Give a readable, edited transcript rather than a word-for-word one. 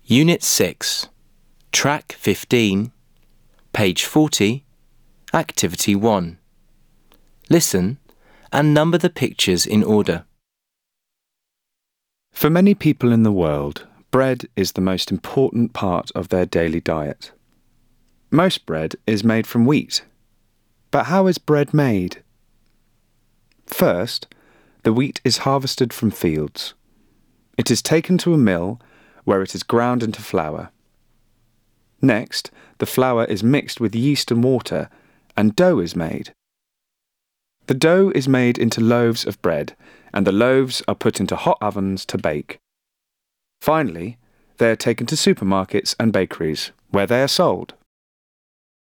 Unit 6, Track 15, page 40, Activity 1. Listen and number the pictures in order. For many people in the world, bread is the most important part of their daily diet. Most bread is made from wheat. But how is bread made? First, the wheat is harvested from fields. It is taken to a mill where it is ground into flour. Next, the flour is mixed with yeast and water, and dough is made. The dough is made into loaves of bread, and the loaves are put into hot ovens to bake. Finally, they are taken to supermarkets and bakeries, where they are sold.